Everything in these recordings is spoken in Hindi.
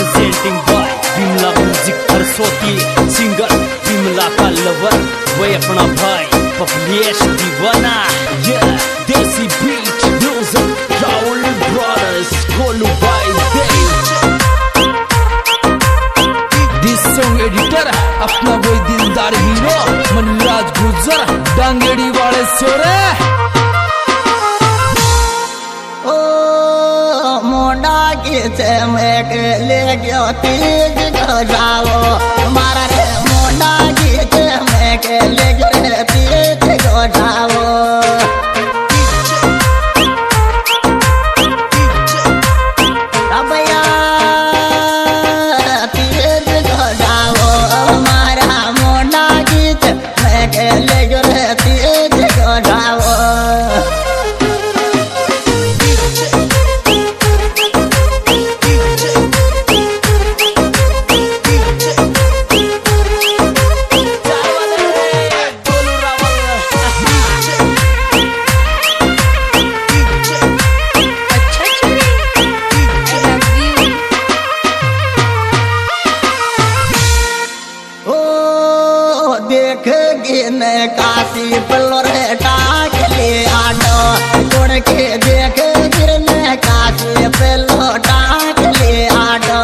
presenting by Vimla music Harsoti singer Vimla का लवर वही अपना भाई पपलेश दीवाना देसी beat music Rahul brothers Golu भाई दिस सॉन्ग एडिटर अपना वही दिलदार हीरो मनराज गुजर डांगेड़ी वाले सोरे मैं ले गयो तेज जाओ मारा रे मोना गीत मैं के ले गयो तेज जाओ अबया तेज जाओ मारा मोना गीत मैं के ले गयो तेज जाओ काशी पल्लोर टाक ले आडो गुण के देख गिरने काशी पल्लो टाक ले आडो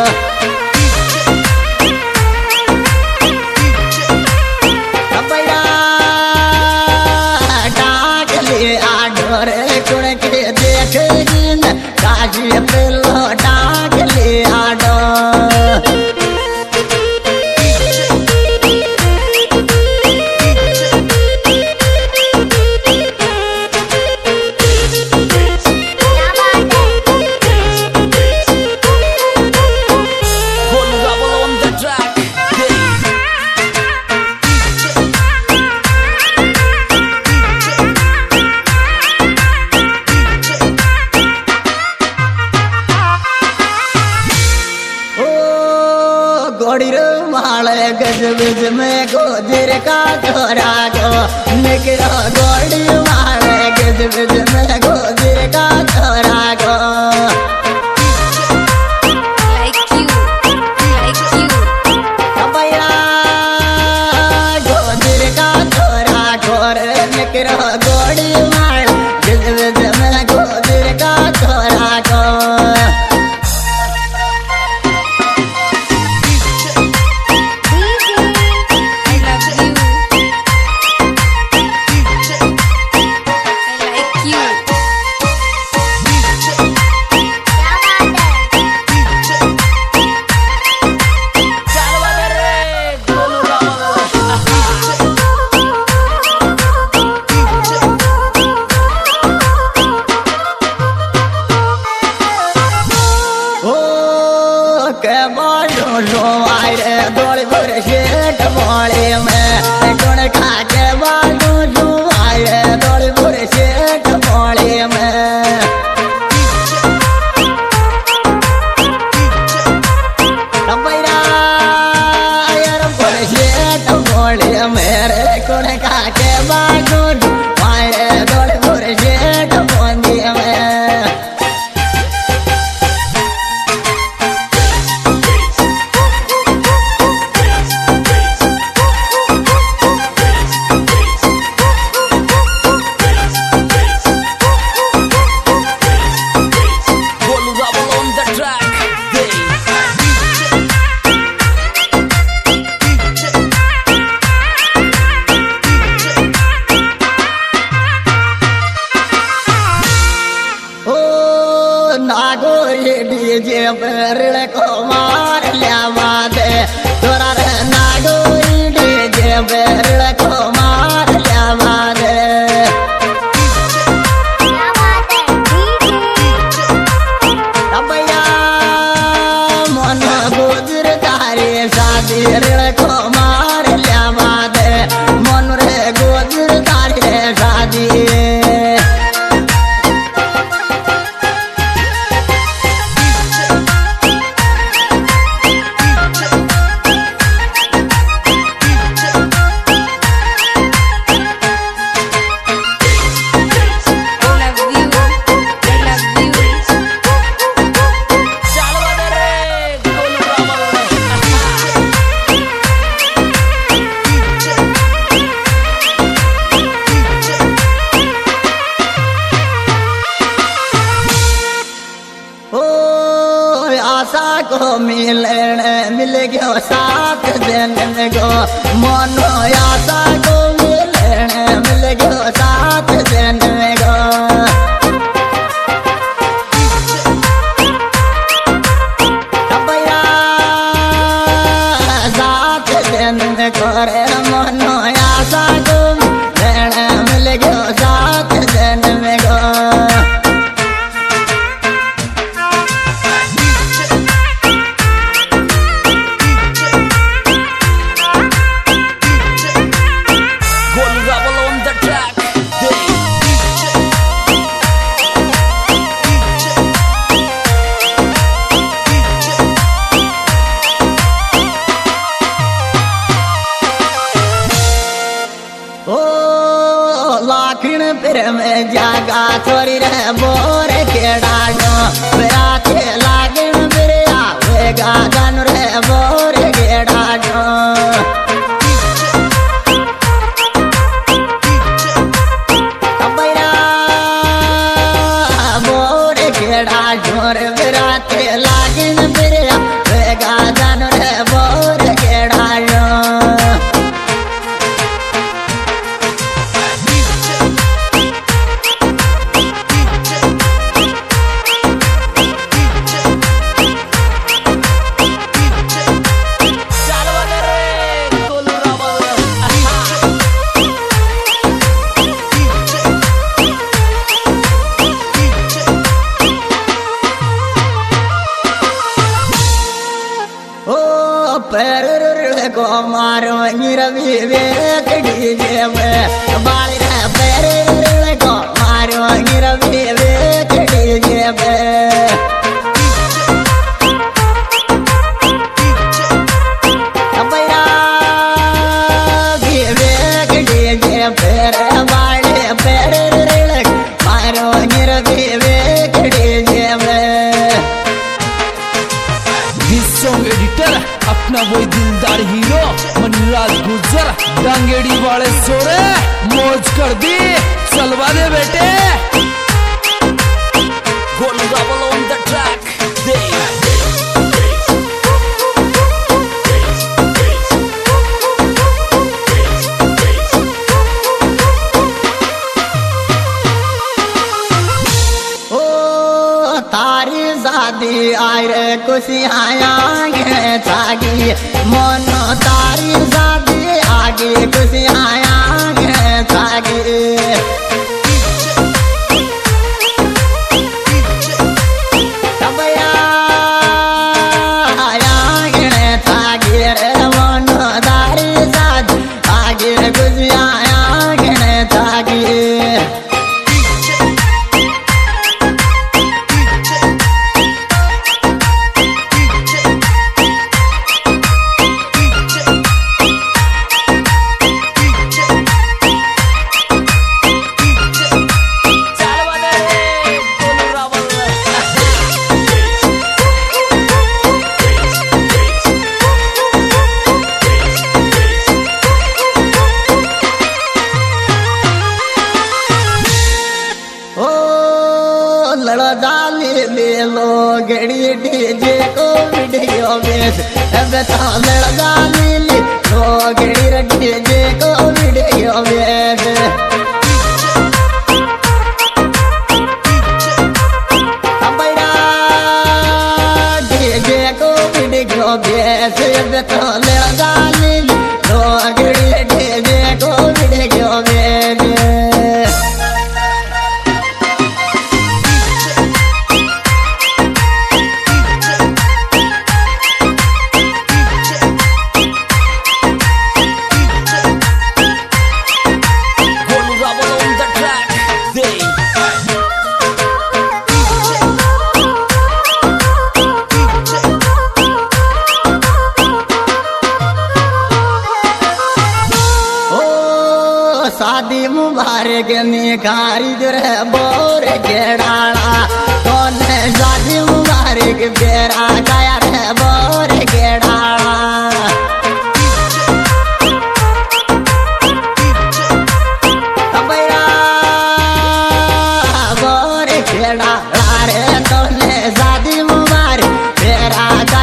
कपड़ा टाक ले आडो रे गुण के देख गिरने काशी पल्लो टाक ले आडो गज बिज में गोजर का छोरा गो निकलो गोड़ी मारे गज बिज में गोजर का छोरा गो कपड़ा गोजर का छोरा गोर निकलो गोड़ी मारे गज बिज में गोजर का छोरा गो दौड़ भर शेट मोड़े में गुण खा के बाजू जुआए दौड़ भर शेट मोड़े में कपड़ा भर शेट मोड़े मेरे गुण खा के बाजू जुआए दौड़ भर शेट मोड़े में डीजे पर को मार लिया दे तोरा रे नागोरी डीजे पर को मार लिया दे अबया मन गुजर तारे शादी रे को मार लिया दे मन रे गुजर तारे शादी को मिल गयो साथ जन्म गो मनो आशा को मिल गयो साथ जन्म गो साथ जन्म करे मनो आशा को मिल गयो साथ जन्म गो लाखिन फिर में जागा छोरी रे बोर के डालो राते लागिन फिर आवेगा गन रे बोर के डालो तबैया बोर के डालो रे राते लागिन फिर आवेगा गन रे बोर के डालो पैर को मारो रवि वेक डीजे में बाली रे पैर को मारो रवि वेक डीजे में अबैया वेक डीजे पैर बाले पैर मारो रवि वेक डीजे में सॉन्ग एडिटर अपना वही दिलदार हीरो मनीराज गुजर डांगेड़ी वाले सोरे मौज कर दी चलवा दे बेटे on the track तारी शादी आय रे खुशियाँ आगे जागी मनो तारी शादी आगे खुशियाँ आगे जागी तबैया आगे जागी रे मनो तारी शादी आगे खुशियाँ आगे जागी लड़ा डाली ले लो गड़ी डीजे को वीडियो बेस अब तो लड़ा डाली ले लो गड़ी डीजे को वीडियो बेस अबैया डीजे को वीडियो बेस अब तो लड़ा डाली ले लो गड़ी डीजे को वीडियो बेस शादी मुबारक निकारी जुर बोर के डाला कौन शादी मुबारक बेरा गाया रे बोर के डाला अबैया बोर के डाला रे कौन शादी मुबारक बेरा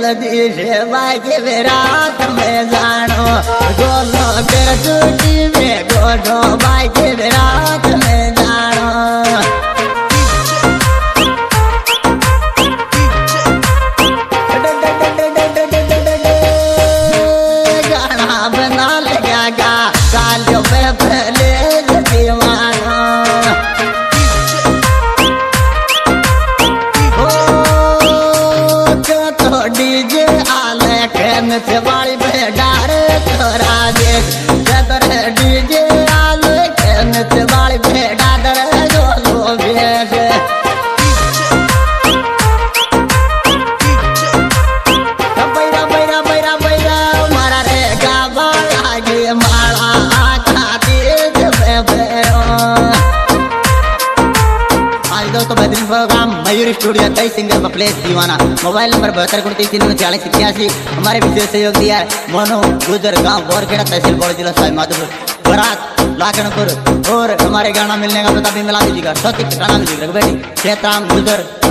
जल्दी से बाइक रात में जानो गोलो कर छुट्टी में गोलो बाइक रात में जानो गाना बना लगा कालियों पे पहले दीवाना डीजे आले कहन से वाली बेडार तोरा दे जतर डीजे आले कहन से वाली बेडार गोलो भेज बैरा बैरा बैरा बैरा मारा रे गावा लागे माला खाती बेरो आज दोस्तों बेहतरीन प्रोग्राम मयूर स्टूडियो कई सिंगर में प्लेस दीवाना मोबाइल नंबर 72 हमारे विशेष सहयोग दिया है मोनो गुजर गांव बोरखेड़ा तहसील बड़ो जिला सवाई माधोपुर बरात लाखनपुर और हमारे गाना मिलने का पता भी मिला दीजिएगा सौतिक गाना मिलीजिएगा बेटी क्षेत्राम गुजर